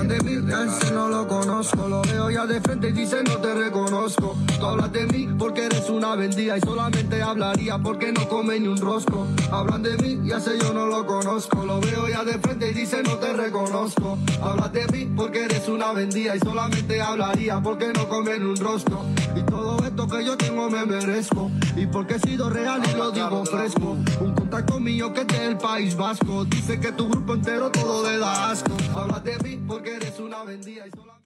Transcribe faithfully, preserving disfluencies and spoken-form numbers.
Hablan de mí, a ese no lo conozco. Lo veo ya de frente y dice no te reconozco. Tú hablas de mí porque eres una vendida y solamente hablaría porque no come ni un rosco. Hablan de mí y a ese yo no lo conozco. Lo veo ya de frente y dice no te reconozco. Hablas de mí porque eres una vendida y solamente hablaría porque no come ni un rosco. Y todo esto que yo tengo me merezco. Y porque he sido real y lo digo fresco. Un contacto mío que es del País Vasco. Dice que tu grupo entero todo le da asco. Hablas de mí porque eres una vendida y solamente